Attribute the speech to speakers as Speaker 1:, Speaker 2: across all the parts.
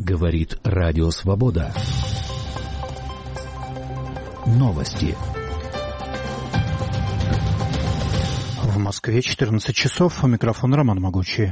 Speaker 1: Говорит Радио Свобода. Новости.
Speaker 2: В Москве 14 часов. У микрофона Роман Могучий.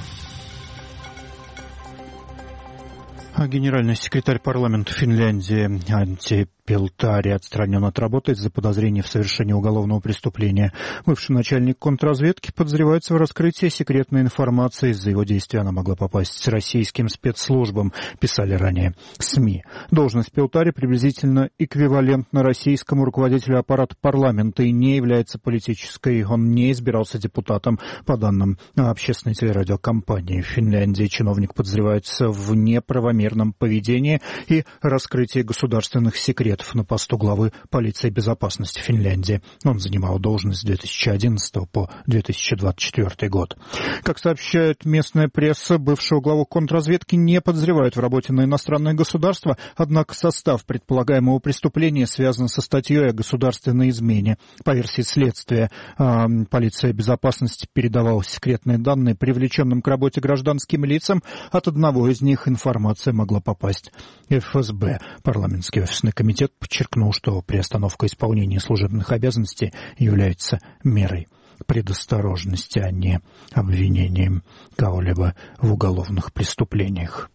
Speaker 2: Генеральный секретарь парламента Финляндии Анtti Peltari отстранен от работы из-за подозрений в совершении уголовного преступления. Бывший начальник контрразведки подозревается в раскрытии секретной информации. Из-за его действия она могла попасть российским спецслужбам, писали ранее СМИ. Должность Peltari приблизительно эквивалентна российскому руководителю аппарата парламента и не является политической. Он не избирался депутатом. По данным общественной телерадиокомпании в Финляндии, чиновник подозревается в неправомерном поведении и раскрытии государственных секретов на посту главы полиции безопасности Финляндии. Он занимал должность с 2011 по 2024 год. Как сообщает местная пресса, бывшего главу контрразведки не подозревают в работе на иностранное государство, однако состав предполагаемого преступления связан со статьей о государственной измене. По версии следствия, полиция безопасности передавала секретные данные привлеченным к работе гражданским лицам. От одного из них информация могла попасть в ФСБ. Парламентский офисный комитет подчеркнул, что приостановка исполнения служебных обязанностей является мерой предосторожности, а не обвинением кого-либо в уголовных преступлениях.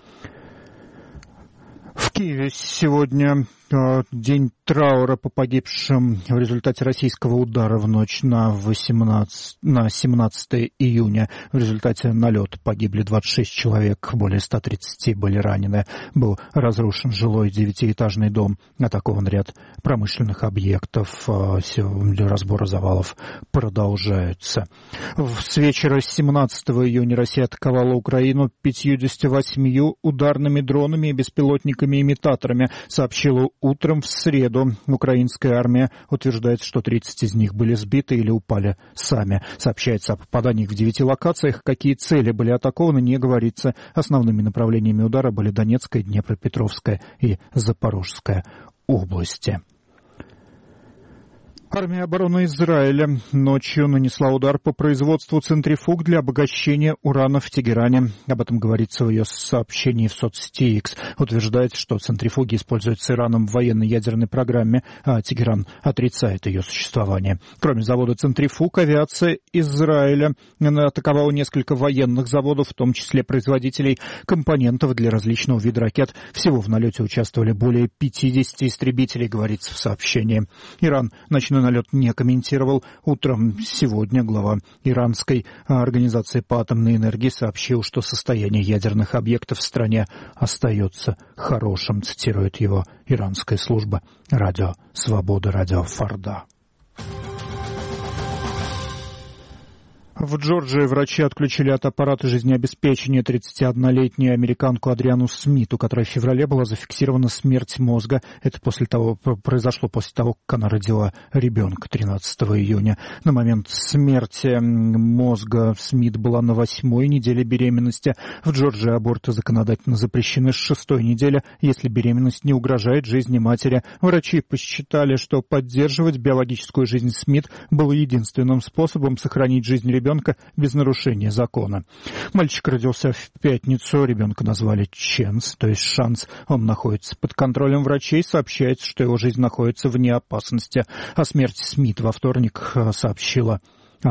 Speaker 2: В Киеве сегодня день траура по погибшим в результате российского удара в ночь на 17 июня. В результате налета погибли 26 человек, более 130 были ранены. Был разрушен жилой 9-этажный дом, атакован ряд промышленных объектов. Разборы завалов продолжаются. С вечера 17 июня Россия атаковала Украину 58 ударными дронами и беспилотниками-имитаторами, сообщила утром в среду. Украинская армия утверждает, что 30 из них были сбиты или упали сами. Сообщается о попаданиях в 9 локациях. Какие цели были атакованы, не говорится. Основными направлениями удара были Донецкая, Днепропетровская и Запорожская области. Армия обороны Израиля ночью нанесла удар по производству центрифуг для обогащения урана в Тегеране. Об этом говорится в ее сообщении в соцсети X. Утверждает, что центрифуги используются Ираном в военной ядерной программе, а Тегеран отрицает ее существование. Кроме завода центрифуг, авиация Израиля атаковала несколько военных заводов, в том числе производителей компонентов для различного вида ракет. Всего в налете участвовали более 50 истребителей, говорится в сообщении. Иран ночной налет не комментировал. Утром сегодня глава иранской организации по атомной энергии сообщил, что состояние ядерных объектов в стране остается хорошим, цитирует его иранская служба «Радио Свобода», «Радио Фарда». В Джорджии врачи отключили от аппарата жизнеобеспечения 31-летнюю американку Адриану Смит, у которой в феврале была зафиксирована смерть мозга. Это произошло после того, как она родила ребенка 13 июня. На момент смерти мозга Смит была на 8-й неделе беременности. В Джорджии аборты законодательно запрещены с 6-й недели, если беременность не угрожает жизни матери. Врачи посчитали, что поддерживать биологическую жизнь Смит было единственным способом сохранить жизнь ребенка без нарушения закона. Мальчик родился в пятницу, ребенка назвали Ченс, то есть шанс. Он находится под контролем врачей, сообщается, что его жизнь находится вне опасности. О смерти Смит во вторник сообщила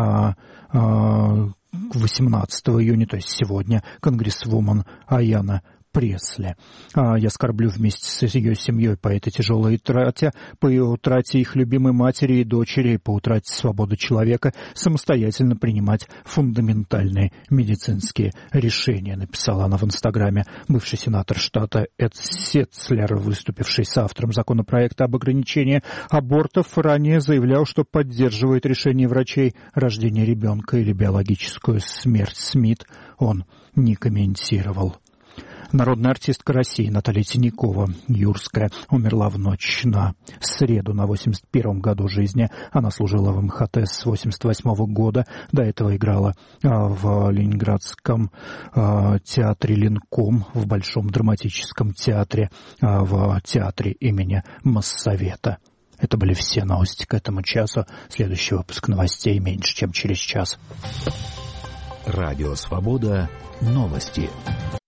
Speaker 2: 18 июня, то есть сегодня, конгрессвумен Аяна Пресли. Я скорблю вместе с ее семьей по этой тяжелой утрате, по утрате их любимой матери и дочери, по утрате свободы человека самостоятельно принимать фундаментальные медицинские решения, написала она в Инстаграме. Бывший сенатор штата Эд Сетцлер, выступивший соавтором законопроекта об ограничении абортов, ранее заявлял, что поддерживает решение врачей. Рождение ребенка или биологическую смерть Смит он не комментировал. Народная артистка России Наталья Тинякова, юрская, умерла в ночь на среду на 81-м году жизни. Она служила в МХАТ с 88-го года. До этого играла в Ленинградском театре «Ленком», в Большом драматическом театре, в театре имени Моссовета. Это были все новости к этому часу. Следующий выпуск новостей меньше, чем через час.
Speaker 1: Радио «Свобода». Новости.